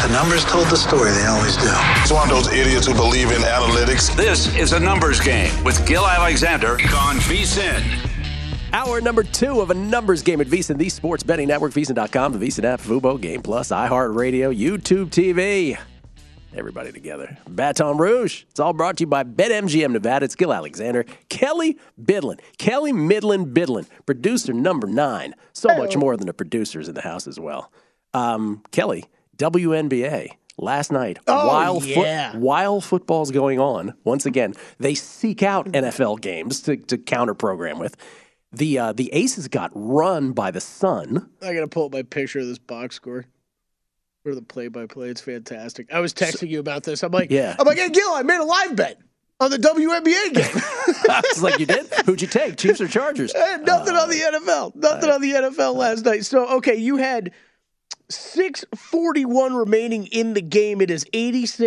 The numbers told the story. They always do. It's one of those idiots who believe in analytics. This is a numbers game with Gil Alexander on VSiN. Hour number 2 of a numbers game at VSiN, the sports betting network, VSiN.com, the VSiN app, Fubo, Game Plus, iHeartRadio, YouTube TV. Everybody together. Baton Rouge. It's all brought to you by BetMGM Nevada. It's Gil Alexander, Kelly Bidlin, Kelly Midland Bidlin, producer number 9. So much more than the producers in the house as well. Kelly, WNBA. Last night, while football's going on, once again, they seek out NFL games to counter program with. The Aces got run by the Sun. I got to pull up my picture of this box score for the play-by-play. It's fantastic. I was texting you about this. I'm like, hey, Gil, I made a live bet on the WNBA game. It's like, you did? Who'd you take, Chiefs or Chargers? Nothing on the NFL. Nothing on the NFL last night. So, okay, you had 6:41 remaining in the game. It is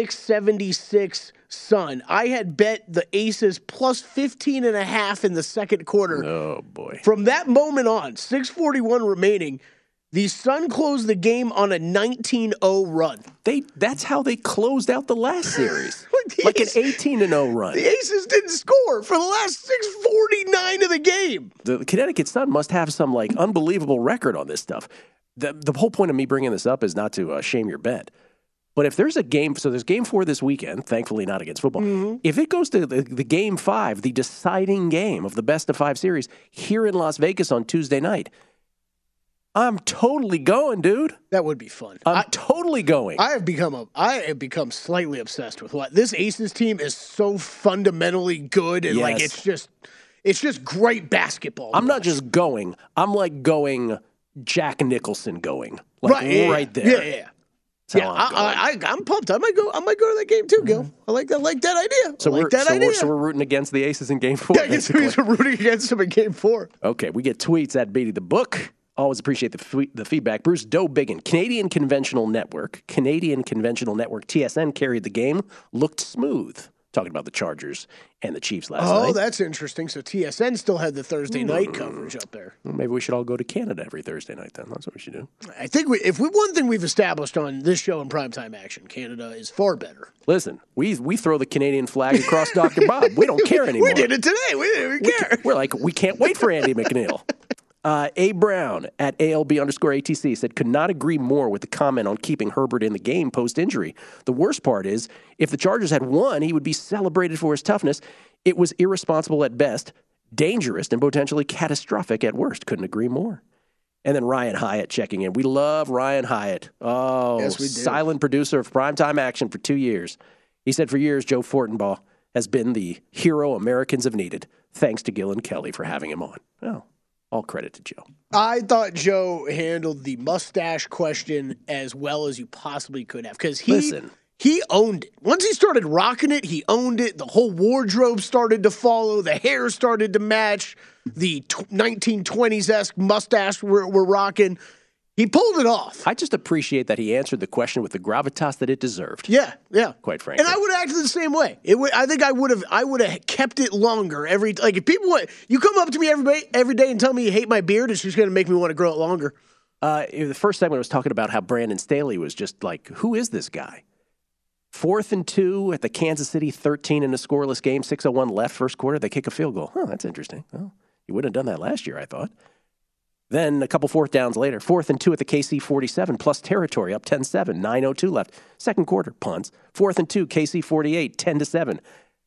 86-76 Sun. I had bet the Aces plus 15.5 in the second quarter. Oh, boy. From that moment on, 6:41 remaining, the Sun closed the game on a 19-0 run. That's how they closed out the last series. Like an 18-0 run. The Aces didn't score for the last 6:49 of the game. The Connecticut Sun must have some unbelievable record on this stuff. The whole point of me bringing this up is not to shame your bet. But if there's a game, so there's game 4 this weekend, thankfully not against football. Mm-hmm. If it goes to the game 5, the deciding game of the best of 5 series here in Las Vegas on Tuesday night, I'm totally going, dude. That would be fun. I'm totally going. I have become slightly obsessed with what this Aces team is so fundamentally good, and it's just great basketball. I'm not just going. I'm going Jack Nicholson going. Right there. Yeah. I'm pumped. I might go to that game too, Gil. I like that idea. So we're rooting against the Aces in game 4. Yeah, we're rooting against them in game 4. Okay, we get tweets at Beatty the Book. Always appreciate the feedback. Bruce Dobiggin, Canadian Conventional Network, TSN carried the game, looked smooth. Talking about the Chargers and the Chiefs last night. Oh, that's interesting. So TSN still had the Thursday night coverage up there. Well, maybe we should all go to Canada every Thursday night then. That's what we should do. I think one thing we've established on this show in primetime action, Canada is far better. Listen, we throw the Canadian flag across Dr. Bob. We don't care anymore. We did it today. We didn't even care. We're like, we can't wait for Andy McNeil. A. Brown at ALB_ATC said, could not agree more with the comment on keeping Herbert in the game post-injury. The worst part is, if the Chargers had won, he would be celebrated for his toughness. It was irresponsible at best, dangerous, and potentially catastrophic at worst. Couldn't agree more. And then Ryan Hyatt checking in. We love Ryan Hyatt. Oh, yes, we do. Silent producer of Primetime Action for 2 years. He said for years, Joe Fortenbaugh has been the hero Americans have needed. Thanks to Gil and Kelly for having him on. Oh. All credit to Joe. I thought Joe handled the mustache question as well as you possibly could have, because he owned it. Once he started rocking it, he owned it. The whole wardrobe started to follow. The hair started to match. The 1920s-esque mustache we're rocking. He pulled it off. I just appreciate that he answered the question with the gravitas that it deserved. Yeah. Quite frankly. And I would have acted the same way. I think I would have kept it longer if people you come up to me every day and tell me you hate my beard, it's just going to make me want to grow it longer. The first segment was talking about how Brandon Staley was just like, who is this guy? 4th and 2 at the Kansas City 13 in a scoreless game, 6:01 left first quarter. They kick a field goal. That's interesting. Well, you wouldn't have done that last year, I thought. Then a couple 4th downs later, 4th and 2 at the KC 47 plus territory, up 10-7, 9:02 left. Second quarter, punts. 4th and 2, KC 48, 10-7.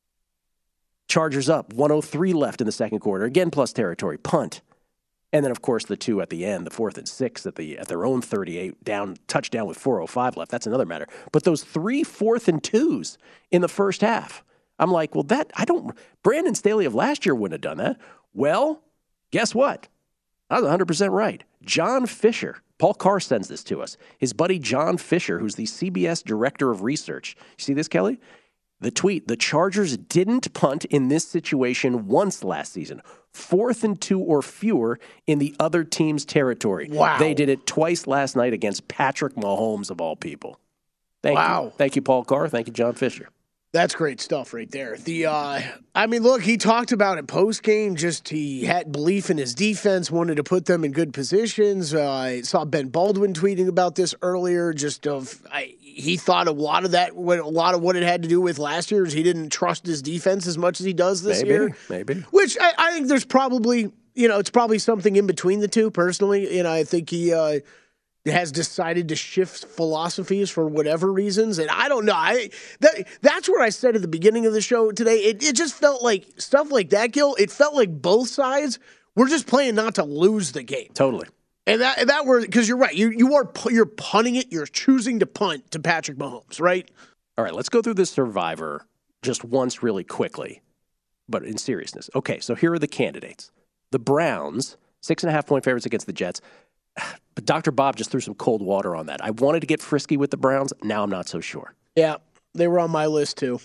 Chargers up, 1:03 left in the second quarter, again plus territory, punt. And then, of course, the 2 at the end, the 4th and 6 at their own 38, down touchdown with 4:05 left. That's another matter. But those 3 4th and 2s in the first half, I'm like, well, Brandon Staley of last year wouldn't have done that. Well, guess what? I was 100% right. John Fisher, Paul Carr sends this to us. His buddy John Fisher, who's the CBS Director of Research. You see this, Kelly? The tweet, the Chargers didn't punt in this situation once last season. 4th and 2 or fewer in the other team's territory. Wow. They did it twice last night against Patrick Mahomes, of all people. Thank you. Thank you, Paul Carr. Thank you, John Fisher. That's great stuff right there. Look, he talked about it post game. Just he had belief in his defense, wanted to put them in good positions. I saw Ben Baldwin tweeting about this earlier. He thought a lot of what it had to do with last year is he didn't trust his defense as much as he does this year. Maybe. Which I think there's probably it's probably something in between the two. Personally, I think he has decided to shift philosophies for whatever reasons. And I don't know. That's what I said at the beginning of the show today. It just felt like stuff like that, Gil. It felt like both sides were just playing not to lose the game. Totally. And that were, because you're right. You're punting it. You're choosing to punt to Patrick Mahomes, right? All right, let's go through this Survivor just once really quickly, but in seriousness. Okay, so here are the candidates. The Browns, 6.5-point favorites against the Jets. But Dr. Bob just threw some cold water on that. I wanted to get frisky with the Browns. Now I'm not so sure. Yeah, they were on my list too.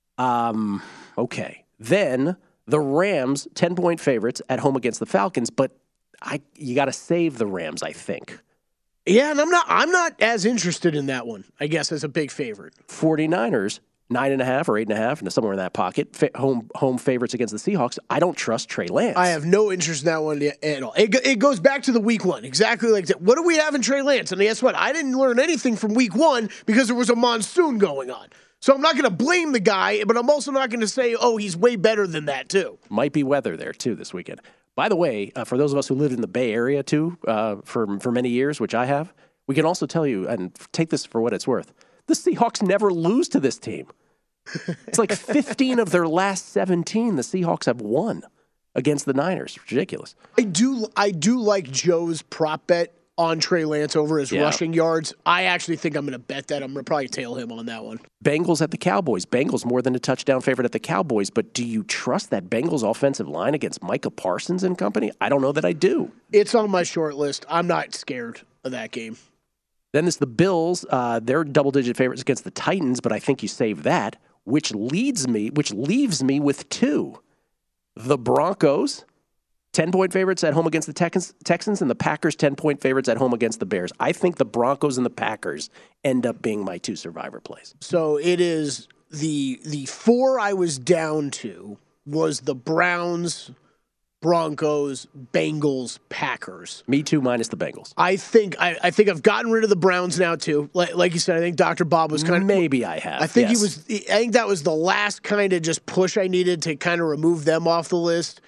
Okay. Then the Rams, 10-point favorites at home against the Falcons, but you got to save the Rams, I think. Yeah, and I'm not as interested in that one, I guess, as a big favorite. 49ers, 9.5 or 8.5, and somewhere in that pocket. Home favorites against the Seahawks. I don't trust Trey Lance. I have no interest in that one at all. It goes back to the week one, exactly like that. What do we have in Trey Lance? And guess what? I didn't learn anything from week one because there was a monsoon going on. So I'm not going to blame the guy, but I'm also not going to say, oh, he's way better than that too. Might be weather there too this weekend. By the way, for those of us who lived in the Bay Area too for many years, which I have, we can also tell you, and take this for what it's worth, the Seahawks never lose to this team. It's like 15 of their last 17 the Seahawks have won against the Niners. Ridiculous. I do like Joe's prop bet on Trey Lance over his rushing yards. I actually think I'm going to bet that. I'm going to probably tail him on that one. Bengals at the Cowboys. Bengals more than a touchdown favorite at the Cowboys, but do you trust that Bengals offensive line against Micah Parsons and company? I don't know that I do. It's on my short list. I'm not scared of that game. Then there's the Bills. They're double-digit favorites against the Titans, but I think you save that, which leaves me with two. The Broncos, 10-point favorites at home against the Texans, and the Packers, 10-point favorites at home against the Bears. I think the Broncos and the Packers end up being my two Survivor plays. So it is the four I was down to was the Browns, Broncos, Bengals, Packers. Me too, minus the Bengals. I think I've gotten rid of the Browns now too. Like you said, I think Dr. Bob was kind of maybe I have. I think I think that was the last kind of just push I needed to kind of remove them off the list.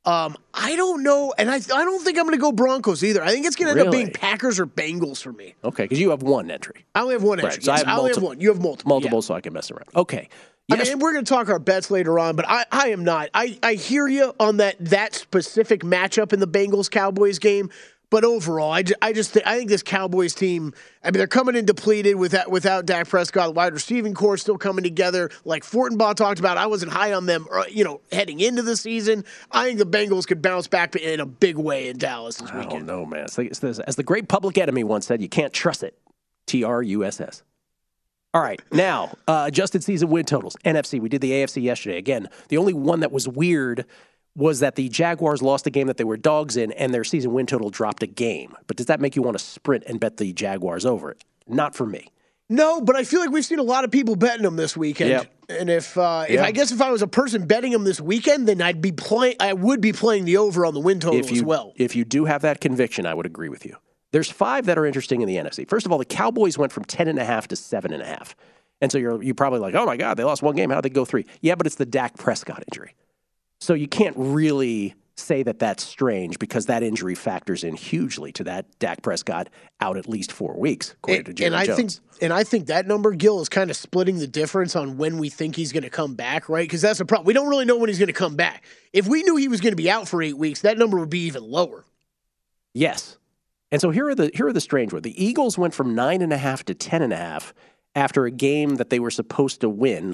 I don't know, and I don't think I'm going to go Broncos either. I think it's going to end up being Packers or Bengals for me. Okay, because you have one entry. I only have one entry. Right, so I only have one. You have multiple. Multiple, so I can mess around. Okay. Yes. I mean, we're going to talk our bets later on, but I am not. I hear you on that specific matchup in the Bengals-Cowboys game, but overall, I think this Cowboys team, I mean, they're coming in depleted without Dak Prescott. The wide receiving core still coming together. Like Fortenbaugh talked about, I wasn't high on them, heading into the season. I think the Bengals could bounce back in a big way in Dallas this weekend. I don't know, man. It's as the great Public Enemy once said, you can't trust it. TRUSS. All right, now, adjusted season win totals. NFC, we did the AFC yesterday. Again, the only one that was weird was that the Jaguars lost a game that they were dogs in, and their season win total dropped a game. But does that make you want to sprint and bet the Jaguars over it? Not for me. No, but I feel like we've seen a lot of people betting them this weekend. Yep. And if I was a person betting them this weekend, then I would be playing the over on the win total as well. If you do have that conviction, I would agree with you. There's 5 that are interesting in the NFC. First of all, the Cowboys went from 10.5 to 7.5. And so you're probably like, oh, my God, they lost one game. How did they go 3? Yeah, but it's the Dak Prescott injury. So you can't really say that that's strange because that injury factors in hugely to that Dak Prescott out at least 4 weeks, according to Jerry Jones. I think that number, Gil, is kind of splitting the difference on when we think he's going to come back, right? Because that's the problem. We don't really know when he's going to come back. If we knew he was going to be out for 8 weeks, that number would be even lower. Yes. And so here are the strange ones. The Eagles went from 9.5 to 10.5 after a game that they were supposed to win,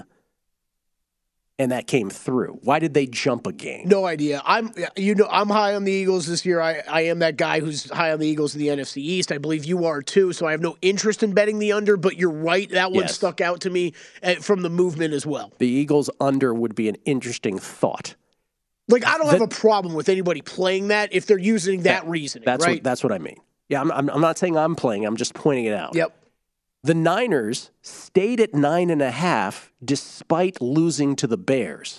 and that came through. Why did they jump a game? No idea. I'm high on the Eagles this year. I am that guy who's high on the Eagles in the NFC East. I believe you are too. So I have no interest in betting the under. But you're right. That one stuck out to me from the movement as well. The Eagles under would be an interesting thought. Like, I don't have a problem with anybody playing that if they're using that reasoning, right? That's what I mean. Yeah, I'm not saying I'm playing. I'm just pointing it out. Yep. The Niners stayed at 9.5 despite losing to the Bears.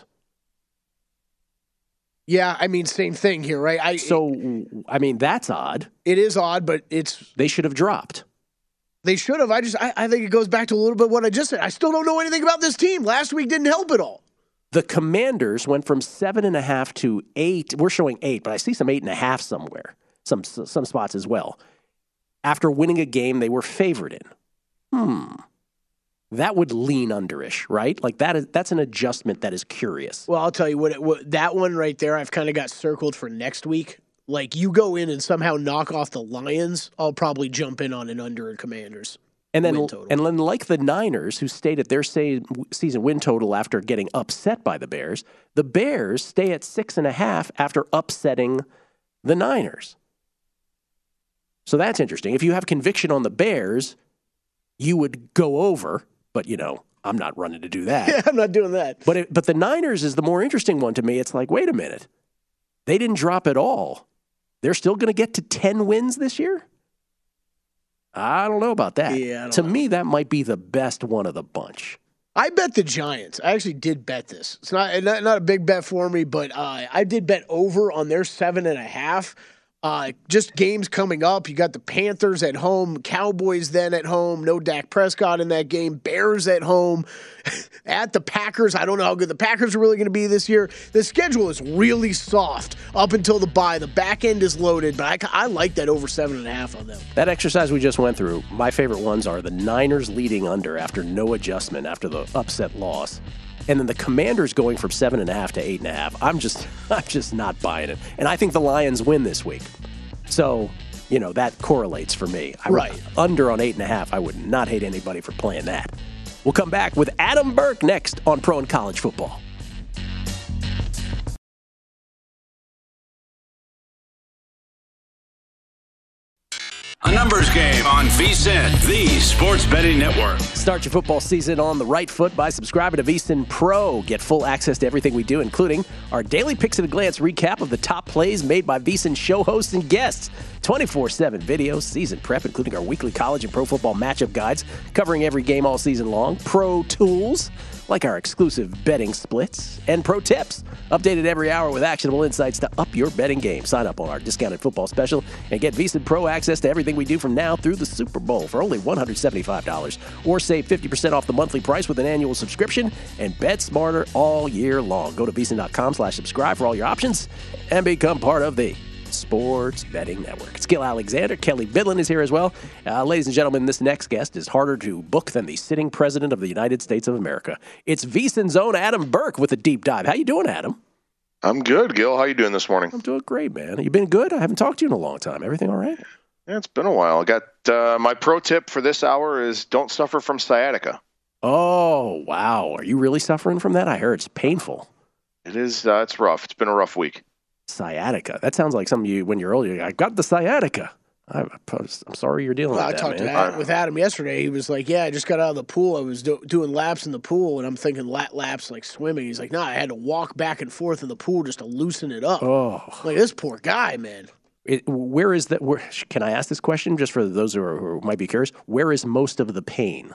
Yeah, I mean, same thing here, right? That's odd. It is odd, but they should have dropped. They should have. I think it goes back to a little bit what I just said. I still don't know anything about this team. Last week didn't help at all. The Commanders went from 7.5 to 8. We're showing 8, but I see some 8.5 somewhere, some spots as well. After winning a game they were favored in. That would lean underish, right? Like that's an adjustment that is curious. Well, I'll tell you what that one right there, I've kind of got circled for next week. Like you go in and somehow knock off the Lions, I'll probably jump in on an under in Commanders. And then like the Niners, who stayed at their season win total after getting upset by the Bears stay at 6.5 after upsetting the Niners. So that's interesting. If you have conviction on the Bears, you would go over. But, I'm not running to do that. Yeah, I'm not doing that. But the Niners is the more interesting one to me. It's like, wait a minute. They didn't drop at all. They're still going to get to 10 wins this year? I don't know about that. Yeah, to me, that might be the best one of the bunch. I bet the Giants. I actually did bet this. It's not a big bet for me, but I did bet over on their 7.5. Just games coming up. You got the Panthers at home, Cowboys then at home. No Dak Prescott in that game. Bears at home, at the Packers. I don't know how good the Packers are really going to be this year. The schedule is really soft up until the bye. The back end is loaded, but I like that over 7.5 on them. That exercise we just went through, my favorite ones are the Niners leading under after no adjustment after the upset loss. And then the Commanders going from 7.5 to 8.5. I'm just not buying it. And I think the Lions win this week. So, that correlates for me. Right. Under on 8.5, I would not hate anybody for playing that. We'll come back with Adam Burke next on Pro and College Football. A numbers game on VSiN, the sports betting network. Start your football season on the right foot by subscribing to VSiN Pro. Get full access to everything we do, including our daily picks at a glance recap of the top plays made by VSiN show hosts and guests. 24/7 videos, season prep, including our weekly college and pro football matchup guides, covering every game all season long. Pro tools, like our exclusive betting splits, and pro tips, updated every hour with actionable insights to up your betting game. Sign up on our discounted football special and get VSiN Pro access to everything we do from now through the Super Bowl for only $175, or save 50% off the monthly price with an annual subscription and bet smarter all year long. Go to VSiN.com/subscribe for all your options and become part of the Sports Betting Network. It's Gil Alexander. Kelly Bidlin is here as well. Ladies and gentlemen, this next guest is harder to book than the sitting president of the United States of America. It's VSiN's own Adam Burke with a deep dive. How you doing, Adam? I'm good, Gil. How you doing this morning? I'm doing great, man. You been good? I haven't talked to you in a long time. Everything all right? Yeah, it's been a while. I got my pro tip for this hour is don't suffer from sciatica. Oh, wow. Are you really suffering from that? I heard it's painful. It is. It's rough. It's been a rough week. Sciatica. That sounds like something when you're older. I got the sciatica. I'm sorry you're dealing with that, man. I talked with Adam yesterday. He was like, yeah, I just got out of the pool. I was doing laps in the pool, and I'm thinking laps like swimming. He's like, no, I had to walk back and forth in the pool just to loosen it up. Oh. Like, this poor guy, man. Where is that? Can I ask this question just for those who might be curious? Where is most of the pain?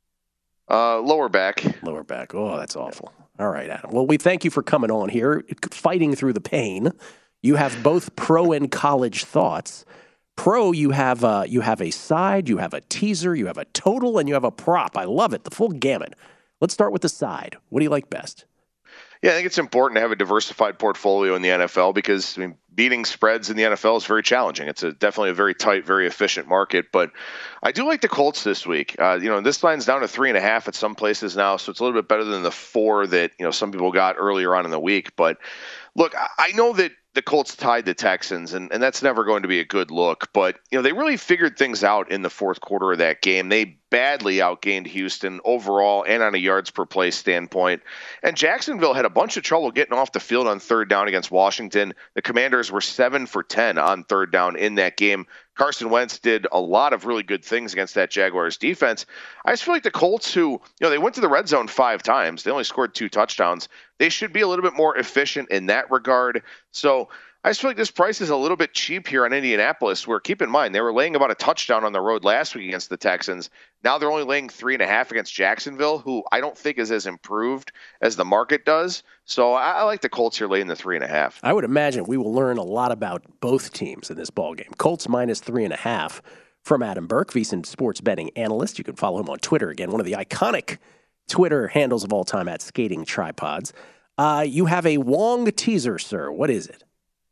Lower back. Lower back. Oh, that's awful. All right, Adam. Well, we thank you for coming on here, fighting through the pain. You have both pro and college thoughts. Pro, you have a side, you have a teaser, you have a total, and you have a prop. I love it, the full gamut. Let's start with the side. What do you like best? Yeah, I think it's important to have a diversified portfolio in the NFL because beating spreads in the NFL is very challenging. It's definitely a very tight, very efficient market. But I do like the Colts this week. This line's down to 3.5 at some places now, so it's a little bit better than the 4 that some people got earlier on in the week. But look, I know that the Colts tied the Texans, and that's never going to be a good look. But they really figured things out in the fourth quarter of that game. They badly outgained Houston overall and on a yards per play standpoint. And Jacksonville had a bunch of trouble getting off the field on third down against Washington. The Commanders were 7 for 10 on third down in that game. Carson Wentz did a lot of really good things against that Jaguars defense. I just feel like the Colts, who, they went to the red zone 5 times. They only scored 2 touchdowns. They should be a little bit more efficient in that regard. So I just feel like this price is a little bit cheap here on Indianapolis, where, keep in mind, they were laying about a touchdown on the road last week against the Texans. Now they're only laying 3.5 against Jacksonville, who I don't think is as improved as the market does. So I like the Colts here laying the 3.5. I would imagine we will learn a lot about both teams in this ballgame. Colts minus 3.5 from Adam Burke, VSiN sports betting analyst. You can follow him on Twitter. Again, one of the iconic Twitter handles of all time at Skating Tripods. You have a Wong teaser, sir. What is it?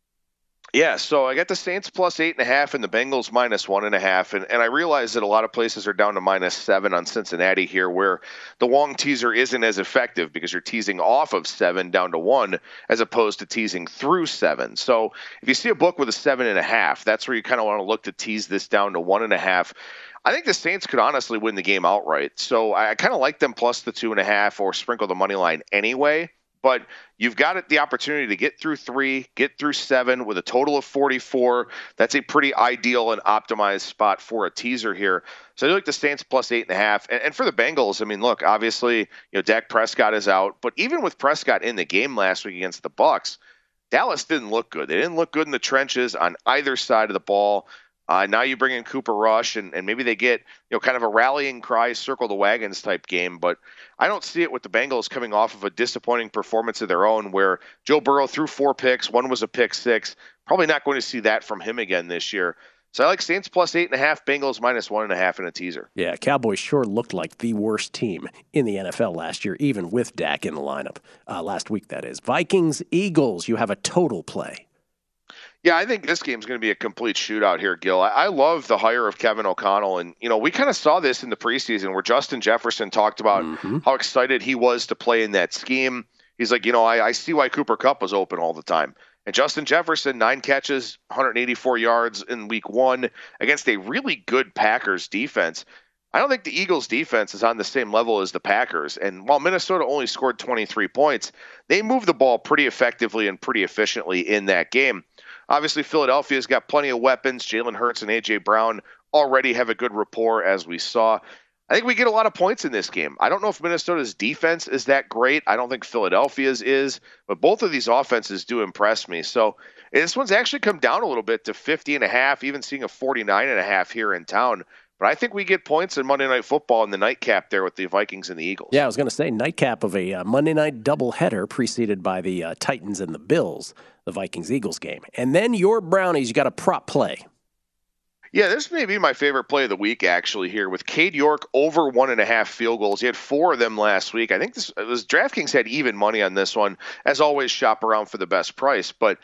Yeah, so I got the Saints plus 8.5 and the Bengals minus 1.5. And I realize that a lot of places are down to -7 on Cincinnati here, where the Wong teaser isn't as effective because you're teasing off of 7 down to 1 as opposed to teasing through 7. So if you see a book with a 7.5, that's where you kind of want to look to tease this down to 1.5. I think the Saints could honestly win the game outright. So I kind of like them plus the 2.5 or sprinkle the money line anyway. But you've got the opportunity to get through 3, get through 7 with a total of 44. That's a pretty ideal and optimized spot for a teaser here. So I do like the Saints plus 8.5. And for the Bengals, I mean, look, obviously, Dak Prescott is out. But even with Prescott in the game last week against the Bucs, Dallas didn't look good. They didn't look good in the trenches on either side of the ball. Now you bring in Cooper Rush, and maybe they get kind of a rallying cry, circle the wagons type game. But I don't see it with the Bengals coming off of a disappointing performance of their own, where Joe Burrow threw 4 picks, one was a pick 6. Probably not going to see that from him again this year. So I like Saints plus 8.5, Bengals minus 1.5 in a teaser. Yeah, Cowboys sure looked like the worst team in the NFL last year, even with Dak in the lineup. Last week, that is. Vikings, Eagles, you have a total play. Yeah, I think this game's going to be a complete shootout here, Gil. I love the hire of Kevin O'Connell. And, we kind of saw this in the preseason where Justin Jefferson talked about how excited he was to play in that scheme. He's like, I see why Cooper Kupp was open all the time. And Justin Jefferson, 9 catches, 184 yards in week 1 against a really good Packers defense. I don't think the Eagles defense is on the same level as the Packers. And while Minnesota only scored 23 points, they moved the ball pretty effectively and pretty efficiently in that game. Obviously, Philadelphia's got plenty of weapons. Jalen Hurts and A.J. Brown already have a good rapport, as we saw. I think we get a lot of points in this game. I don't know if Minnesota's defense is that great. I don't think Philadelphia's is. But both of these offenses do impress me. So this one's actually come down a little bit to 50.5, even seeing a 49.5 here in town. But I think we get points in Monday Night Football in the nightcap there with the Vikings and the Eagles. Yeah, I was going to say nightcap of a Monday night doubleheader preceded by the Titans and the Bills, the Vikings-Eagles game. And then your Brownies, you got a prop play. Yeah, this may be my favorite play of the week, actually, here with Cade York over 1.5 field goals. He had 4 of them last week. I think DraftKings had even money on this one. As always, shop around for the best price. But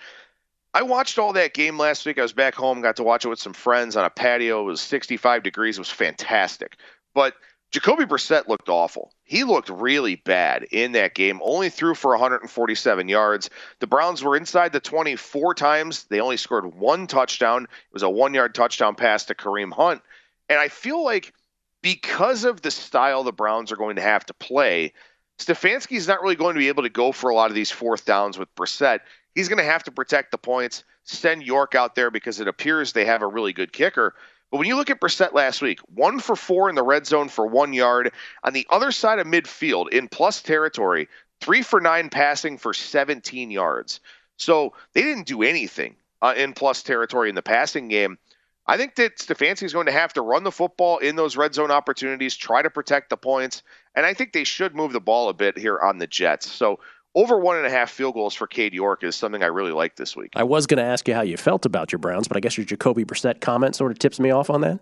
I watched all that game last week. I was back home, got to watch it with some friends on a patio. It was 65 degrees. It was fantastic. But Jacoby Brissett looked awful. He looked really bad in that game, only threw for 147 yards. The Browns were inside the 20 4 times. They only scored 1 touchdown. It was a 1-yard touchdown pass to Kareem Hunt. And I feel like because of the style the Browns are going to have to play, Stefanski's not really going to be able to go for a lot of these 4th downs with Brissett. He's going to have to protect the points, send York out there because it appears they have a really good kicker. But when you look at Brissett last week, 1 for 4 in the red zone for 1 yard. On the other side of midfield, in plus territory, 3 for 9 passing for 17 yards. So they didn't do anything in plus territory in the passing game. I think that Stefanski is going to have to run the football in those red zone opportunities, try to protect the points, and I think they should move the ball a bit here on the Jets. So over 1.5 field goals for Cade York is something I really like this week. I was going to ask you how you felt about your Browns, but I guess your Jacoby Brissett comment sort of tips me off on that.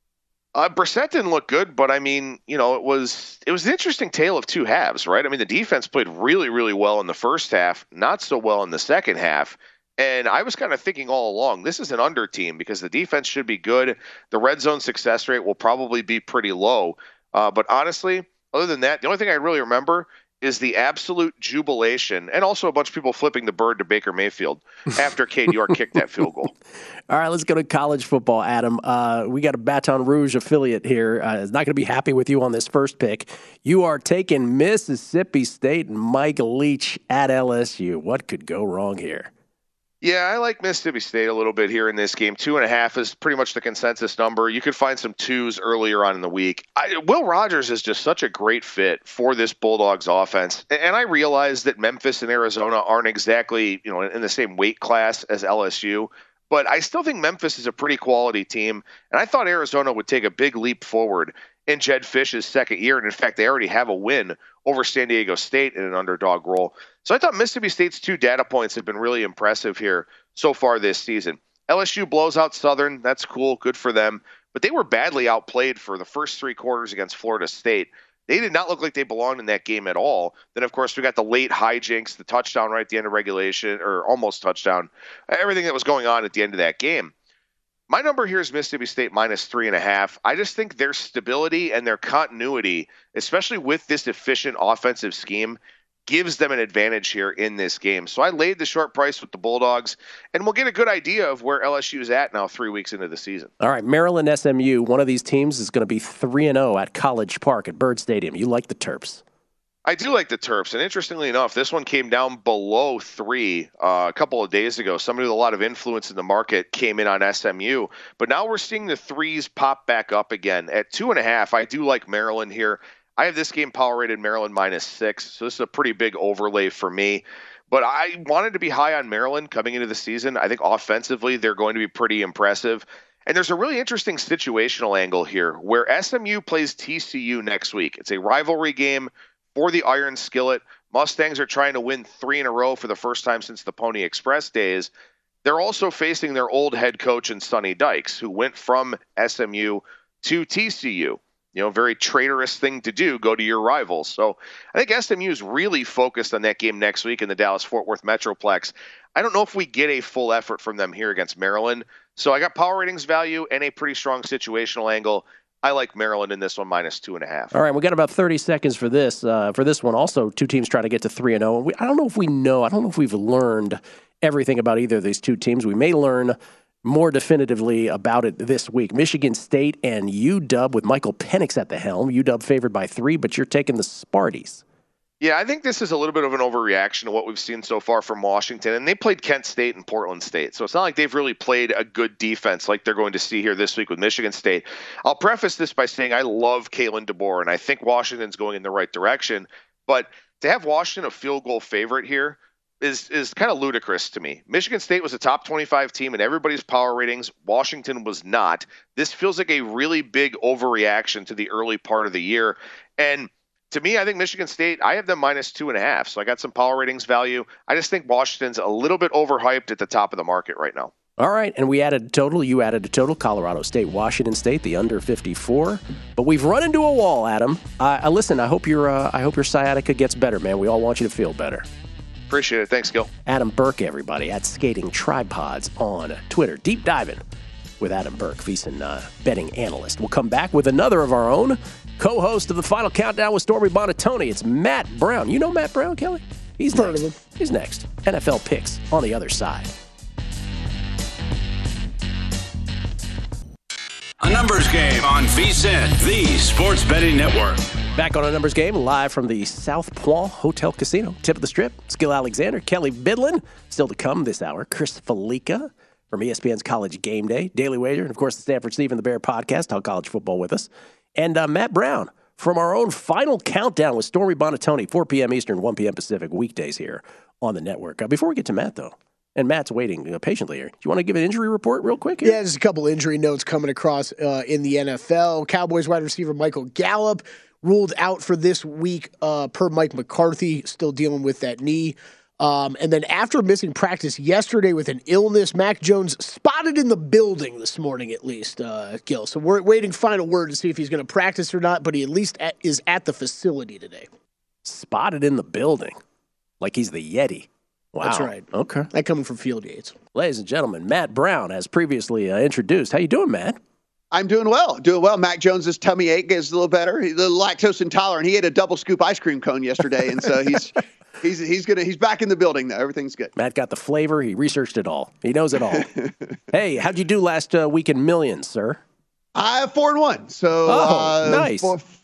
Brissett didn't look good, but I mean, it was an interesting tale of 2 halves, right? I mean, the defense played really, really well in the first half, not so well in the second half. And I was kind of thinking all along, this is an under team because the defense should be good. The red zone success rate will probably be pretty low. But honestly, other than that, the only thing I really remember is the absolute jubilation and also a bunch of people flipping the bird to Baker Mayfield after Cade York kicked that field goal. All right, let's go to college football, Adam. We got a Baton Rouge affiliate here. Is not going to be happy with you on this first pick. You are taking Mississippi State and Mike Leach at LSU. What could go wrong here? Yeah, I like Mississippi State a little bit here in this game. 2.5 is pretty much the consensus number. You could find some 2s earlier on in the week. Will Rogers is just such a great fit for this Bulldogs offense. And I realize that Memphis and Arizona aren't exactly, in the same weight class as LSU, but I still think Memphis is a pretty quality team. And I thought Arizona would take a big leap forward in Jed Fish's second year. And in fact, they already have a win over San Diego State in an underdog role. So I thought Mississippi State's 2 data points have been really impressive here so far this season. LSU blows out Southern. That's cool. Good for them. But they were badly outplayed for the first 3 quarters against Florida State. They did not look like they belonged in that game at all. Then, of course, we got the late hijinks, the touchdown right at the end of regulation, or almost touchdown, everything that was going on at the end of that game. My number here is Mississippi State minus 3.5. I just think their stability and their continuity, especially with this efficient offensive scheme, gives them an advantage here in this game. So I laid the short price with the Bulldogs, and we'll get a good idea of where LSU is at now 3 weeks into the season. All right, Maryland SMU, one of these teams is going to be 3-0 at College Park at Bird Stadium. You like the Terps? I do like the Terps, and interestingly enough, this one came down below 3 a couple of days ago. Somebody with a lot of influence in the market came in on SMU, but now we're seeing the 3s pop back up again. At 2.5, I do like Maryland here. I have this game power rated Maryland minus 6, so this is a pretty big overlay for me. But I wanted to be high on Maryland coming into the season. I think offensively they're going to be pretty impressive. And there's a really interesting situational angle here where SMU plays TCU next week. It's a rivalry game for the Iron Skillet. Mustangs are trying to win 3 in a row for the first time since the Pony Express days. They're also facing their old head coach in Sonny Dykes, who went from SMU to TCU. Very traitorous thing to do, go to your rivals. So I think SMU is really focused on that game next week in the Dallas-Fort Worth Metroplex. I don't know if we get a full effort from them here against Maryland. So I got power ratings value and a pretty strong situational angle. I like Maryland in this one minus 2.5. All right, we got about 30 seconds for this. For this one, also 2 teams trying to get to 3-0. I don't know if we've learned everything about either of these 2 teams. We may learn more definitively about it this week. Michigan State and UW with Michael Penix at the helm. UW favored by 3, but you're taking the Sparties. Yeah, I think this is a little bit of an overreaction to what we've seen so far from Washington. And they played Kent State and Portland State. So it's not like they've really played a good defense like they're going to see here this week with Michigan State. I'll preface this by saying I love Kalen DeBoer, and I think Washington's going in the right direction. But to have Washington a field goal favorite here is kind of ludicrous to me. Michigan State was a top 25 team in everybody's power ratings. Washington was not. This feels like a really big overreaction to the early part of the year. And to me, I think Michigan State, I have them minus 2.5. So I got some power ratings value. I just think Washington's a little bit overhyped at the top of the market right now. All right, and we added a total. You added a total. Colorado State, Washington State, the under 54. But we've run into a wall, Adam. Listen, I hope your sciatica gets better, man. We all want you to feel better. Appreciate it. Thanks, Gil. Adam Burke, everybody, at Skating Tripods on Twitter. Deep diving with Adam Burke, VSiN betting analyst. We'll come back with another of our own co-host of the Final Countdown with Stormy Bonatoni. It's Matt Brown. You know Matt Brown, Kelly? He's next. He's next. NFL picks on the other side. A numbers game on VSiN, the Sports Betting Network. Back on a numbers game, live from the South Point Hotel Casino. Tip of the strip, Skill Alexander, Kelly Bidlin. Still to come this hour, Chris Felica from ESPN's College Game Day, Daily Wager, and of course the Stanford Steve and the Bear podcast, Talk College Football with us. And Matt Brown from our own Final Countdown with Stormy Bonatoni, 4 p.m. Eastern, 1 p.m. Pacific, weekdays here on the network. Before we get to Matt, though, and Matt's waiting patiently here. Do you want to give an injury report real quick here? Yeah, there's a couple injury notes coming across in the NFL. Cowboys wide receiver Michael Gallup ruled out for this week per Mike McCarthy, still dealing with that knee. And then after missing practice yesterday with an illness, Mac Jones spotted in the building this morning at least, Gil. So we're waiting final word to see if he's going to practice or not, but he at least is at the facility today. Spotted in the building. Like he's the Yeti. Wow. That's right. Okay. That coming from Field Yates. Ladies and gentlemen, Matt Brown, as previously introduced. How you doing, Matt? I'm doing well. Mac Jones's tummy ache is a little better. He's a little lactose intolerant. He ate a double scoop ice cream cone yesterday, and so he's back in the building now. Everything's good. Matt got the flavor. He researched it all. He knows it all. Hey, how'd you do last week in Millions, sir? I have 4-1. So nice.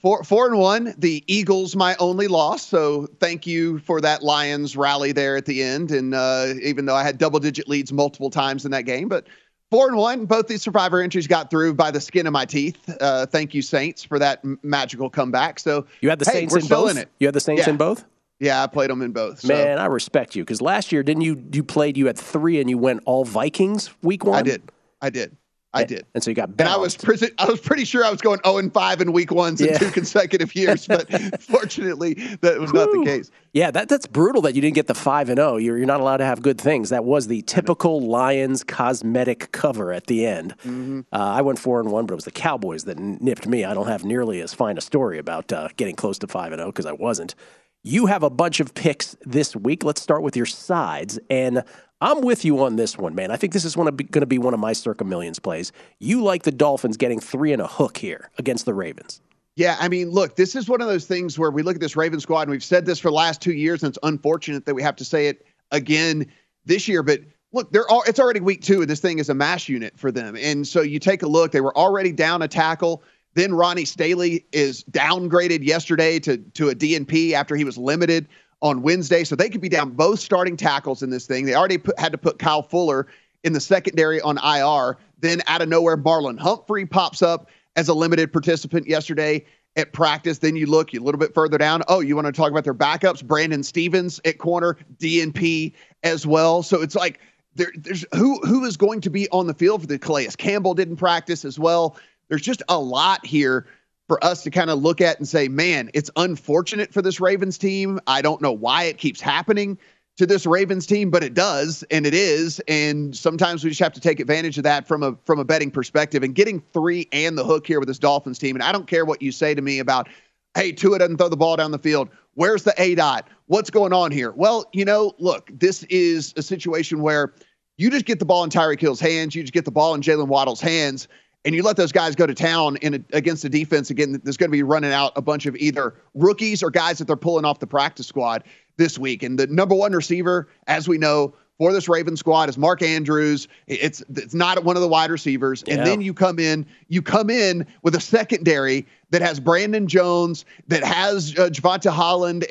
4-1. The Eagles, my only loss. So thank you for that Lions rally there at the end. And even though I had double-digit leads multiple times in that game, but 4-1. Both these survivor entries got through by the skin of my teeth. Thank you, Saints, for that magical comeback. So you had the Saints in both. You had the Saints in both. Yeah, I played them in both. So. Man, I respect you because last year, didn't you? You played. You had 3, and you went all Vikings week 1. I did. And so you got bounced. And I was pretty sure I was going 0-5 in week 1 in 2 consecutive years, but fortunately that was not the case. Yeah, that's brutal that you didn't get the 5-0. You're not allowed to have good things. That was the typical Lions cosmetic cover at the end. Mm-hmm. I went 4-1, but it was the Cowboys that nipped me. I don't have nearly as fine a story about getting close to 5-0 because I wasn't. You have a bunch of picks this week. Let's start with your sides. And I'm with you on this one, man. I think this is going to be one of my Circa Millions plays. You like the Dolphins getting 3 and a hook here against the Ravens. Yeah, I mean, look, this is one of those things where we look at this Ravens squad, and we've said this for the last 2 years, and it's unfortunate that we have to say it again this year. But look, it's already week 2, and this thing is a mash unit for them. And so you take a look. They were already down a tackle. Then Ronnie Staley is downgraded yesterday to a DNP after he was limited on Wednesday. So they could be down both starting tackles in this thing. They already had to put Kyle Fuller in the secondary on IR. Then out of nowhere, Marlon Humphrey pops up as a limited participant yesterday at practice. Then you look a little bit further down. Oh, you want to talk about their backups? Brandon Stevens at corner, DNP as well. So it's like there's who is going to be on the field for the Calais Campbell didn't practice as well. There's just a lot here for us to kind of look at and say, man, it's unfortunate for this Ravens team. I don't know why it keeps happening to this Ravens team, but it does, and it is. And sometimes we just have to take advantage of that from a betting perspective. And getting 3 and the hook here with this Dolphins team. And I don't care what you say to me about, hey, Tua doesn't throw the ball down the field. Where's the ADOT? What's going on here? Well, look, this is a situation where you just get the ball in Tyreek Hill's hands. You just get the ball in Jalen Waddle's hands. And you let those guys go to town against a defense, again, that's going to be running out a bunch of either rookies or guys that they're pulling off the practice squad this week. And the number 1 receiver, as we know, for this Ravens squad is Mark Andrews. It's not one of the wide receivers. Yeah. And then you come in with a secondary that has Brandon Jones, that has Javon Holland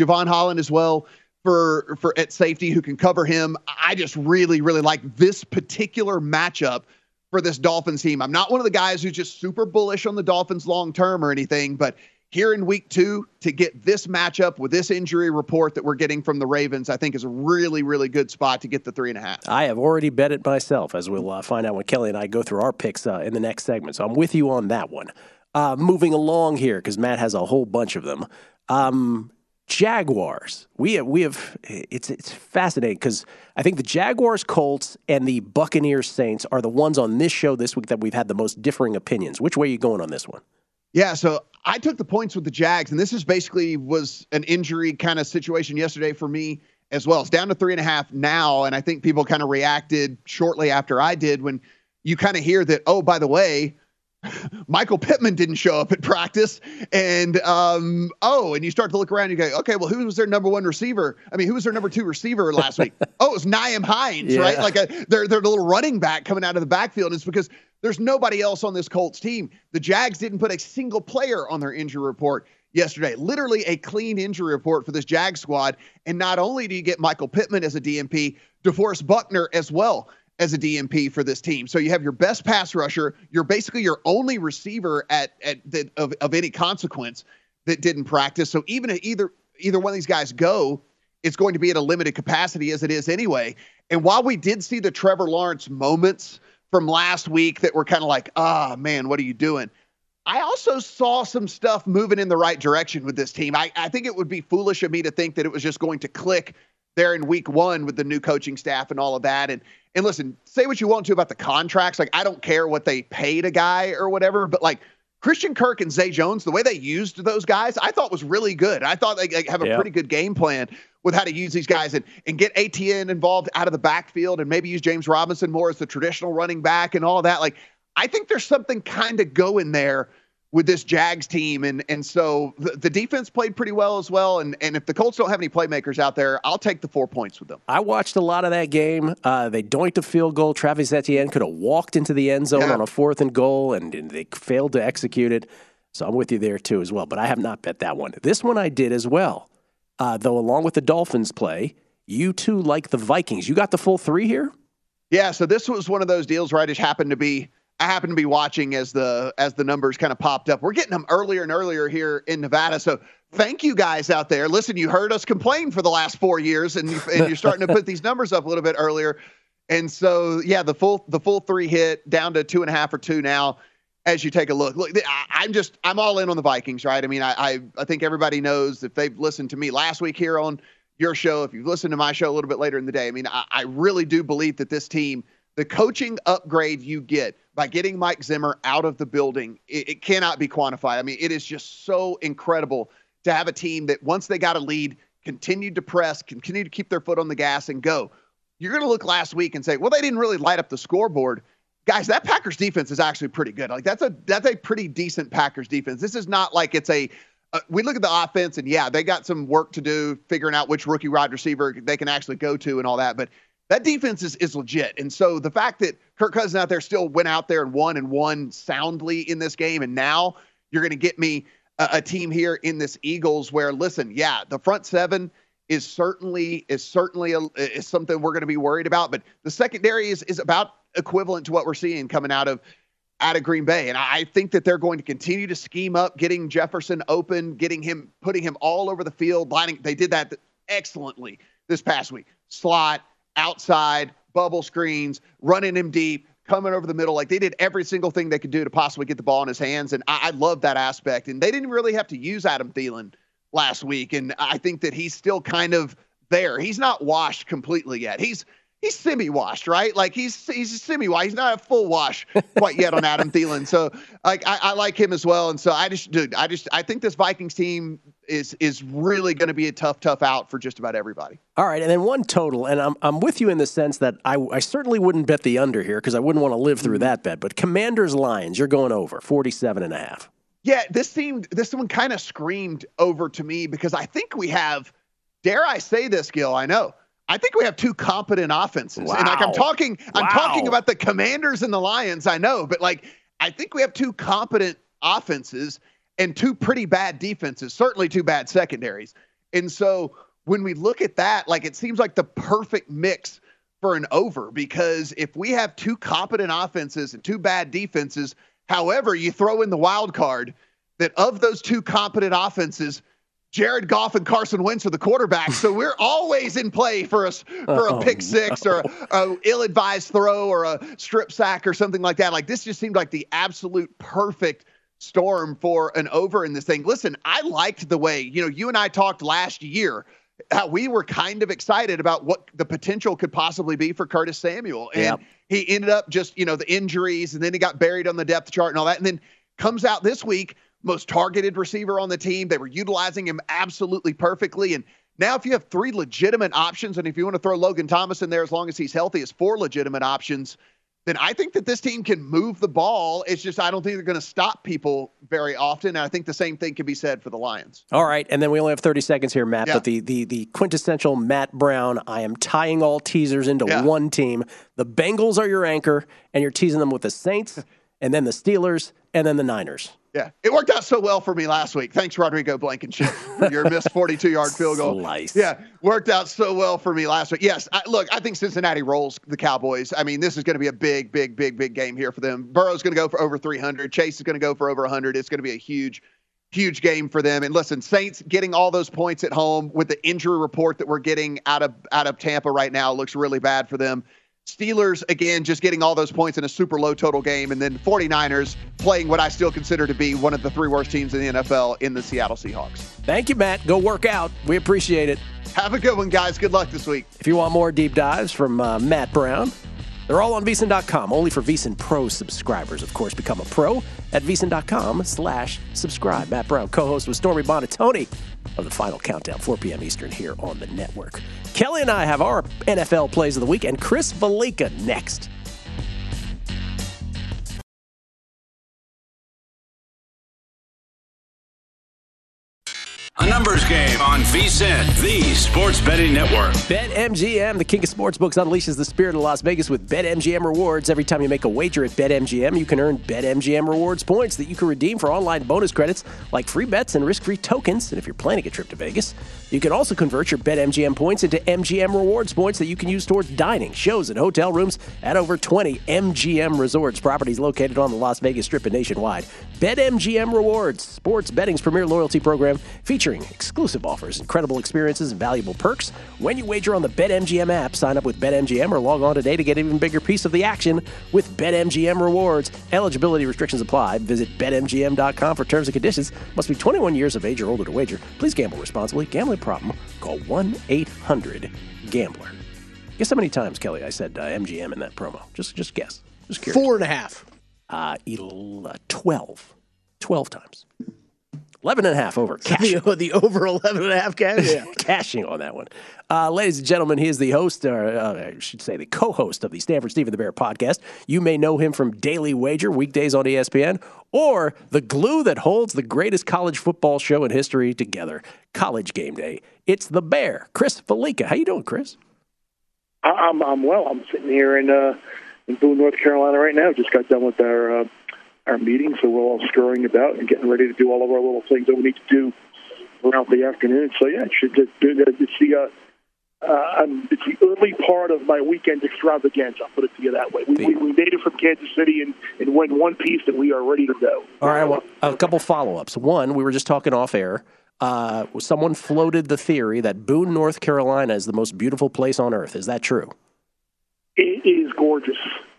as well for at safety who can cover him. I just really, really like this particular matchup for this Dolphins team. I'm not one of the guys who's just super bullish on the Dolphins long-term or anything, but here in week 2 to get this matchup with this injury report that we're getting from the Ravens, I think is a really, really good spot to get the 3.5. I have already bet it myself, as we'll find out when Kelly and I go through our picks in the next segment. So I'm with you on that one. Moving along here, because Matt has a whole bunch of them. Jaguars. We have it's fascinating because I think the Jaguars, Colts, and the Buccaneers, Saints are the ones on this show this week that we've had the most differing opinions. Which way are you going on this one? Yeah, so I took the points with the Jags, and this is basically was an injury kind of situation yesterday for me as well. It's down to 3.5 now, and I think people kind of reacted shortly after I did when you kind of hear that, oh, by the way, Michael Pittman didn't show up at practice. And, and you start to look around and you go, okay, well, who was their number 1 receiver? I mean, who was their number 2 receiver last week? Oh, it was Nyheim Hines, right? Like their little running back coming out of the backfield. It's because there's nobody else on this Colts team. The Jags didn't put a single player on their injury report yesterday. Literally a clean injury report for this Jags squad. And not only do you get Michael Pittman as a DNP, DeForest Buckner as well as a DNP for this team. So you have your best pass rusher. You're basically your only receiver of any consequence that didn't practice. So even if either one of these guys go, it's going to be at a limited capacity as it is anyway. And while we did see the Trevor Lawrence moments from last week that were kind of like, man, what are you doing? I also saw some stuff moving in the right direction with this team. I think it would be foolish of me to think that it was just going to click there in week 1 with the new coaching staff and all of that. And listen, say what you want to about the contracts. Like, I don't care what they paid a guy or whatever, but like Christian Kirk and Zay Jones, the way they used those guys, I thought was really good. I thought they have a pretty good game plan with how to use these guys and get ATN involved out of the backfield and maybe use James Robinson more as the traditional running back and all of that. Like, I think there's something kind of going there with this Jags team. And so the defense played pretty well as well. And if the Colts don't have any playmakers out there, I'll take the 4 points with them. I watched a lot of that game. They doinked a field goal. Travis Etienne could have walked into the end zone on a 4th and goal, and they failed to execute it. So I'm with you there too as well. But I have not bet that one. This one I did as well. Though along with the Dolphins play, you too like the Vikings. You got the full 3 here? Yeah, so this was one of those deals where I happened to be watching as the numbers kind of popped up. We're getting them earlier and earlier here in Nevada. So thank you guys out there. Listen, you heard us complain for the last 4 years, and you're starting to put these numbers up a little bit earlier. And so, yeah, the full 3 hit down to 2.5 or 2 now. As you take a look, I'm all in on the Vikings, right? I mean, I think everybody knows if they've listened to me last week here on your show, if you've listened to my show a little bit later in the day, I mean, I really do believe that this team, the coaching upgrade you get by getting Mike Zimmer out of the building, it cannot be quantified. I mean, it is just so incredible to have a team that once they got a lead, continued to press, continued to keep their foot on the gas and go. You're going to look last week and say, well, they didn't really light up the scoreboard. Guys, that Packers defense is actually pretty good. Like that's a pretty decent Packers defense. This is not like it's we look at the offense and yeah, they got some work to do figuring out which rookie wide receiver they can actually go to and all that. But that defense is legit. And so the fact that Kirk Cousins out there still went out there and won soundly in this game. And now you're going to get me a team here in this Eagles where, listen, yeah, the front seven is certainly something we're going to be worried about. But the secondary is about equivalent to what we're seeing coming out of Green Bay. And I think that they're going to continue to scheme up, getting Jefferson open, putting him all over the field, they did that excellently this past week. Slot, outside, bubble screens, running him deep, coming over the middle. Like they did every single thing they could do to possibly get the ball in his hands. And I love that aspect. And they didn't really have to use Adam Thielen last week. And I think that he's still kind of there. He's not washed completely yet. He's semi-washed, right? Like he's semi-washed. He's not a full wash quite yet on Adam Thielen. So like I like him as well. And so I think this Vikings team is really going to be a tough out for just about everybody. All right, and then one total, and I'm with you in the sense that I certainly wouldn't bet the under here because I wouldn't want to live through that bet. But Commanders Lions, you're going over 47.5. Yeah, this one kind of screamed over to me because I think we have, dare I say this, Gil, I know. I think we have 2 competent offenses. Wow. And like I'm talking about the Commanders and the Lions, I know, but like I think we have 2 competent offenses and 2 pretty bad defenses, certainly 2 bad secondaries. And so when we look at that, like it seems like the perfect mix for an over because if we have 2 competent offenses and 2 bad defenses, however, you throw in the wild card that of those 2 competent offenses, Jared Goff and Carson Wentz are the quarterbacks, so we're always in play for a pick six or a ill-advised throw or a strip sack or something like that. Like this just seemed like the absolute perfect storm for an over in this thing. Listen, I liked the way, you and I talked last year how we were kind of excited about what the potential could possibly be for Curtis Samuel. And he ended up just, the injuries, and then he got buried on the depth chart and all that. And then comes out this week, most targeted receiver on the team. They were utilizing him absolutely perfectly. And now if you have 3 legitimate options, and if you want to throw Logan Thomas in there as long as he's healthy, as 4 legitimate options, then I think that this team can move the ball. It's just I don't think they're going to stop people very often. And I think the same thing can be said for the Lions. All right, and then we only have 30 seconds here, Matt. Yeah. But the quintessential Matt Brown, I am tying all teasers into one team. The Bengals are your anchor, and you're teasing them with the Saints, and then the Steelers, and then the Niners. Yeah, it worked out so well for me last week. Thanks, Rodrigo Blankenship, for your missed 42-yard field goal. Slice. Yeah, worked out so well for me last week. Yes, I think Cincinnati rolls the Cowboys. I mean, this is going to be a big game here for them. Burrow's going to go for over 300. Chase is going to go for over 100. It's going to be a huge game for them. And listen, Saints getting all those points at home with the injury report that we're getting out of Tampa right now looks really bad for them. Steelers, again, just getting all those points in a super low total game. And then 49ers playing what I still consider to be one of the 3 worst teams in the NFL in the Seattle Seahawks. Thank you, Matt. Go work out. We appreciate it. Have a good one, guys. Good luck this week. If you want more deep dives from Matt Brown, they're all on VSiN.com, only for VSiN Pro subscribers. Of course, become a pro at VSiN.com/subscribe. Matt Brown, co-host with Stormy Bonatoni of the Final Countdown, 4 p.m. Eastern here on the network. Kelly and I have our NFL plays of the week, and Chris Valika next. A numbers game on VSiN, the Sports Betting Network. BetMGM, the king of sportsbooks, unleashes the spirit of Las Vegas with BetMGM rewards. Every time you make a wager at BetMGM, you can earn BetMGM rewards points that you can redeem for online bonus credits like free bets and risk-free tokens. And if you're planning a trip to Vegas, you can also convert your BetMGM points into MGM rewards points that you can use towards dining, shows, and hotel rooms at over 20 MGM resorts, properties located on the Las Vegas Strip and nationwide. BetMGM Rewards, sports betting's premier loyalty program, featuring exclusive offers, incredible experiences, and valuable perks. When you wager on the BetMGM app, sign up with BetMGM or log on today to get an even bigger piece of the action with BetMGM Rewards. Eligibility restrictions apply. Visit BetMGM.com for terms and conditions. Must be 21 years of age or older to wager. Please gamble responsibly. Gambling problem? Call 1-800-GAMBLER. Guess how many times, Kelly, I said MGM in that promo? Just guess. Just curious. 4.5. 12. 12 times. 11.5 over. The over 11.5 cash? Yeah. Cashing on that one. Ladies and gentlemen, he is the host, or I should say the co-host of the Stanford Stephen the Bear podcast. You may know him from Daily Wager, weekdays on ESPN, or the glue that holds the greatest college football show in history together, College Game Day. It's the Bear, Chris Fallica. How you doing, Chris? I'm well. I'm sitting here in Boone, North Carolina right now. Just got done with our meeting, so we're all scurrying about and getting ready to do all of our little things that we need to do throughout the afternoon. So yeah, it's the early part of my weekend extravaganza. I'll put it to you that way. We made it from Kansas City and went one piece, and we are ready to go. All right, well, a couple follow-ups. One, we were just talking off air. Someone floated the theory that Boone, North Carolina is the most beautiful place on earth. Is that true? It is gorgeous.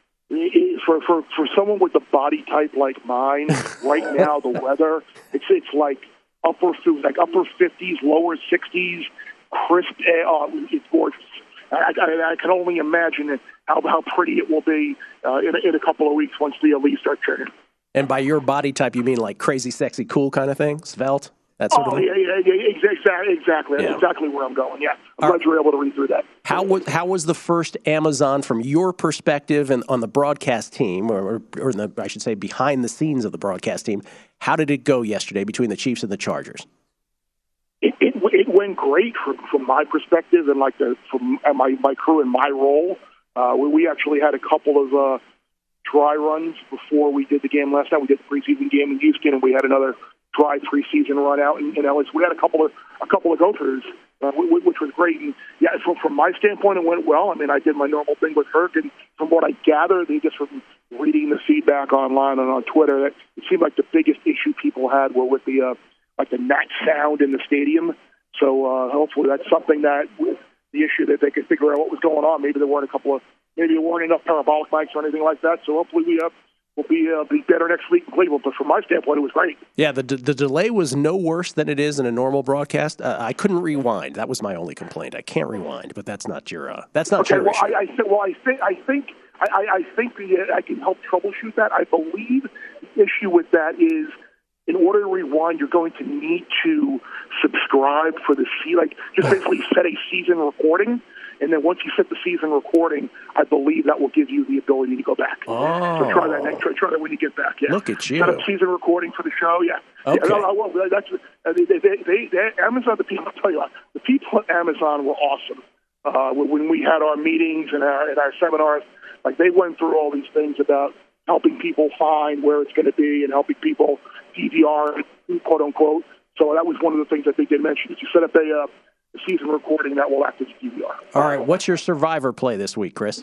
For someone with a body type like mine, right now the weather it's like upper 50s, lower 60s, crisp. It's gorgeous. I can only imagine how pretty it will be in a couple of weeks once the leaves start turning. And by your body type, you mean like crazy, sexy, cool kind of thing, svelte? That sort of thing? Exactly. That's exactly where I'm going, yeah. I'm glad you were able to read through that. How was the first Amazon from your perspective and on the broadcast team, or I should say behind the scenes of the broadcast team, how did it go yesterday between the Chiefs and the Chargers? It went great from my perspective and from my crew and my role. We actually had a couple of dry runs before we did the game last night. We did the preseason game in Houston, and we had another dry preseason run out in LA. So we had a couple of go-throughs, which was great. And yeah, from my standpoint, it went well. I mean, I did my normal thing with Herc, and from what I gathered, just from reading the feedback online and on Twitter, that it seemed like the biggest issue people had were with the net sound in the stadium. So hopefully that's something that with the issue that they could figure out what was going on. Maybe there weren't enough parabolic mics or anything like that. So hopefully we'll be better next week in Cleveland. But from my standpoint, it was great. Yeah, the delay was no worse than it is in a normal broadcast. I couldn't rewind. That was my only complaint. I can't rewind, but that's not your issue. I think I can help troubleshoot that. I believe the issue with that is, in order to rewind, you're going to need to subscribe for the basically set a season recording. And then once you set the season recording, I believe that will give you the ability to go back. Oh. So try that when you get back. Yeah. Look at you. Set up season recording for the show. Yeah. Okay. Yeah, that's Amazon. The people, I'll tell you what, the people at Amazon were awesome. When we had our meetings and our seminars, they went through all these things about helping people find where it's going to be and helping people DVR, quote unquote. So that was one of the things that they did mention. If you set up a season recording, that will act as a DVR. All right, what's your survivor play this week, Chris?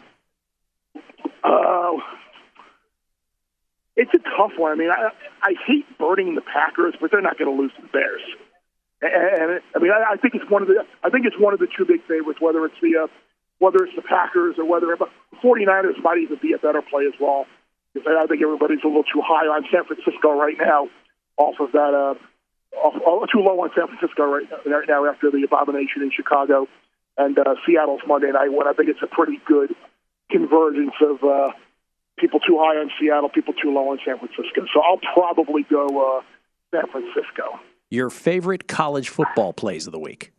It's a tough one. I mean, I hate burning the Packers, but they're not going to lose to the Bears. And I mean, I think it's one of the two big favorites, whether it's the Packers or the 49ers might even be a better play as well. Because I think everybody's a little too high on San Francisco right now, off of that. Too low on San Francisco right now after the abomination in Chicago and Seattle's Monday night when I think it's a pretty good convergence of people too high on Seattle, people too low on San Francisco. So I'll probably go San Francisco. Your favorite college football plays of the week?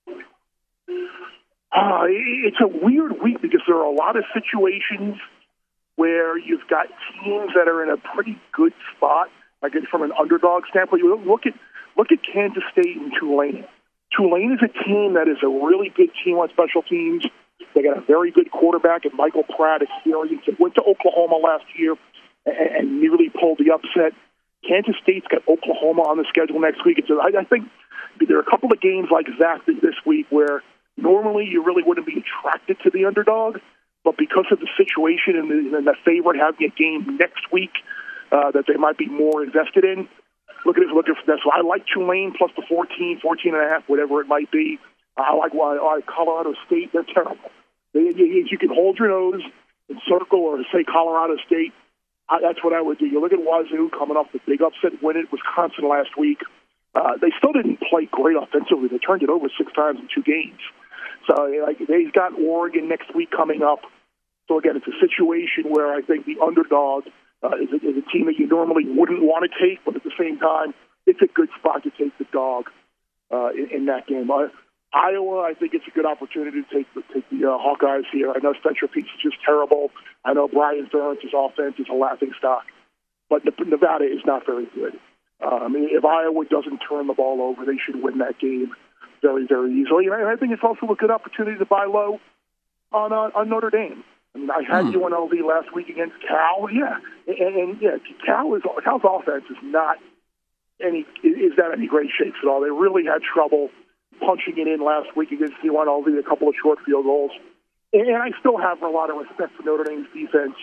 It's a weird week because there are a lot of situations where you've got teams that are in a pretty good spot. Like from an underdog standpoint, you look at look at Kansas State and Tulane. Tulane is a team that is a really good team on special teams. They got a very good quarterback and Michael Pratt experience. It went to Oklahoma last year and nearly pulled the upset. Kansas State's got Oklahoma on the schedule next week. So I think there are a couple of games like that this week where normally you really wouldn't be attracted to the underdog, but because of the situation and the favorite having a game next week that they might be more invested in, looking for that. So I like Tulane plus the 14.5, whatever it might be. I like Colorado State. They're terrible. You can hold your nose and circle or say Colorado State. That's what I would do. You look at Wazoo coming off the big upset win at Wisconsin last week. They still didn't play great offensively. They turned it over 6 times in 2 games. So they've got Oregon next week coming up. So again, it's a situation where I think the underdog is a team that you normally wouldn't want to take, but at the same time, it's a good spot to take the dog in that game. Iowa, I think it's a good opportunity to take the Hawkeyes here. I know Spencer Peets is just terrible. I know Brian Ferentz's offense is a laughing stock, but Nevada is not very good. If Iowa doesn't turn the ball over, they should win that game very, very easily. And I think it's also a good opportunity to buy low on Notre Dame. I mean, I had UNLV last week against Cal. Yeah, and Cal's offense is not any great shakes at all. They really had trouble punching it in last week against UNLV, a couple of short field goals. And I still have a lot of respect for Notre Dame's defense.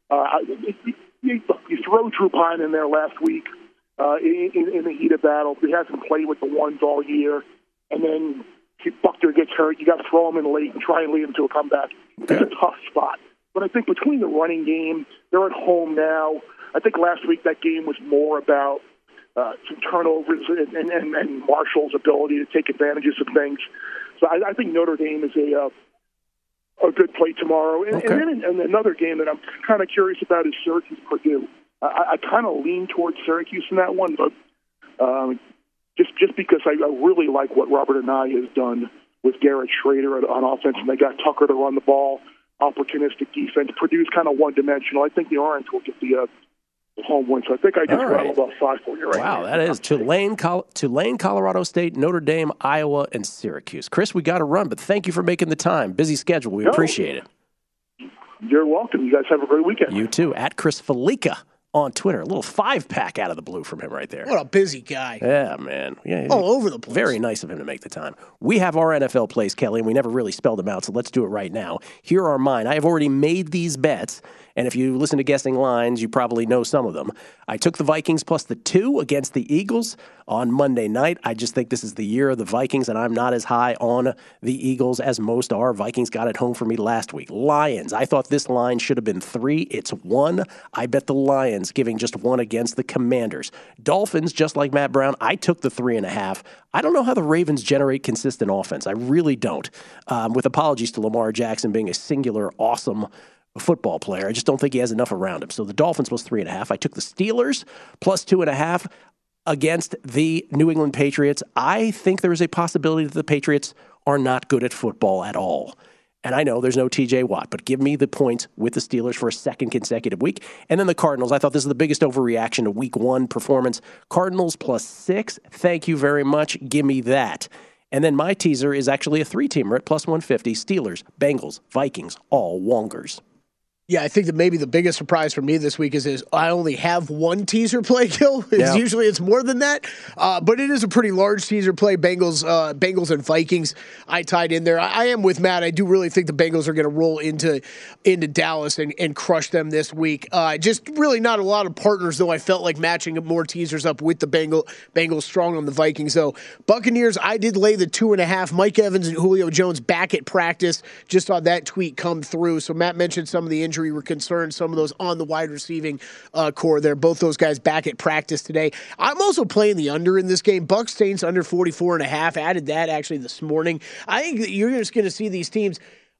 You throw Drew Pine in there last week in the heat of battle. He hasn't played with the ones all year. And then Buckner gets hurt. You got to throw him in late and try and lead him to a comeback. It's a tough spot. But I think between the running game, they're at home now. I think last week that game was more about some turnovers and Marshall's ability to take advantage of some things. So I think Notre Dame is a good play tomorrow. And then another game that I'm kind of curious about is Syracuse-Purdue. I kind of lean towards Syracuse in that one, but just because I really like what Robert Anae has done with Garrett Schrader on offense, and they got Tucker to run the ball, opportunistic defense. Purdue's kind of one-dimensional. I think the Orange will get the home win. So I think I just rattled off 5 for you right now. Wow, that is Tulane, Colorado State, Notre Dame, Iowa, and Syracuse. Chris, we got to run, but thank you for making the time. Busy schedule. We appreciate it. You're welcome. You guys have a great weekend. You too. At Chris Felica on Twitter. A little 5-pack out of the blue from him right there. What a busy guy. Yeah, man. Yeah, all over the place. Very nice of him to make the time. We have our NFL plays, Kelly, and we never really spelled them out, so let's do it right now. Here are mine. I have already made these bets, and if you listen to Guessing Lines, you probably know some of them. I took the Vikings plus the 2 against the Eagles on Monday night. I just think this is the year of the Vikings, and I'm not as high on the Eagles as most are. Vikings got it home for me last week. Lions, I thought this line should have been 3. It's 1. I bet the Lions giving just 1 against the Commanders. Dolphins, just like Matt Brown, I took the 3.5. I don't know how the Ravens generate consistent offense. I really don't. With apologies to Lamar Jackson being a singular, awesome football player. I just don't think he has enough around him. So the Dolphins plus 3.5. I took the Steelers plus 2.5 against the New England Patriots. I think there is a possibility that the Patriots are not good at football at all. And I know there's no TJ Watt, but give me the points with the Steelers for a second consecutive week. And then the Cardinals. I thought this is the biggest overreaction to week 1 performance. Cardinals plus 6. Thank you very much. Give me that. And then my teaser is actually a 3-teamer at plus 150. Steelers, Bengals, Vikings, all Wongers. Yeah, I think that maybe the biggest surprise for me this week is I only have one teaser play, Gil. Usually it's more than that, but it is a pretty large teaser play. Bengals and Vikings I tied in there. I am with Matt. I do really think the Bengals are going to roll into Dallas and crush them this week. Just really not a lot of partners, though. I felt like matching more teasers up with the Bengals strong on the Vikings, though. Buccaneers, I did lay the 2.5. Mike Evans and Julio Jones back at practice. Just saw that tweet come through. So Matt mentioned some of the injury were concerned, some of those on the wide receiving core there. Both those guys back at practice today. I'm also playing the under in this game. Bucs Saints under 44.5. Added that actually this morning. I think that you're just going to see these teams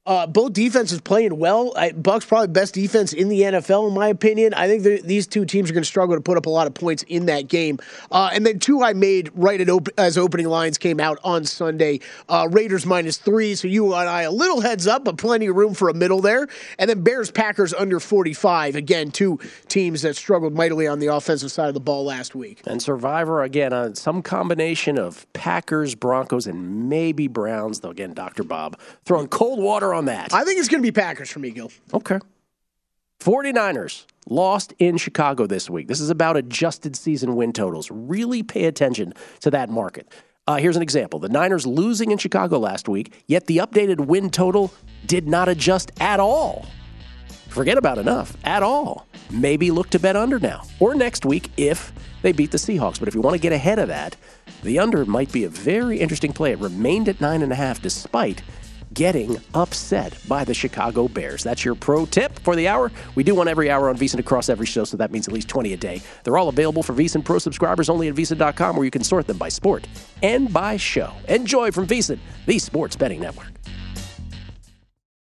Both defenses playing well. Bucs probably best defense in the NFL, in my opinion. I think these two teams are going to struggle to put up a lot of points in that game. And then two I made right as opening lines came out on Sunday. Raiders -3, so you and I a little heads up, but plenty of room for a middle there. And then Bears-Packers under 45. Again, two teams that struggled mightily on the offensive side of the ball last week. And Survivor, again, on some combination of Packers, Broncos, and maybe Browns. Though, again, Dr. Bob throwing cold water on that. I think it's going to be Packers for me, Gil. Okay. 49ers lost in Chicago this week. This is about adjusted season win totals. Really pay attention to that market. Here's an example. The Niners losing in Chicago last week, yet the updated win total did not adjust at all. Forget about enough. At all. Maybe look to bet under now. Or next week if they beat the Seahawks. But if you want to get ahead of that, the under might be a very interesting play. It remained at 9.5 despite getting upset by the Chicago Bears. That's your pro tip for the hour. We do one every hour on VSiN across every show, so that means at least 20 a day. They're all available for VSiN Pro subscribers only at VSiN.com, where you can sort them by sport and by show. Enjoy from VSiN, the Sports Betting Network.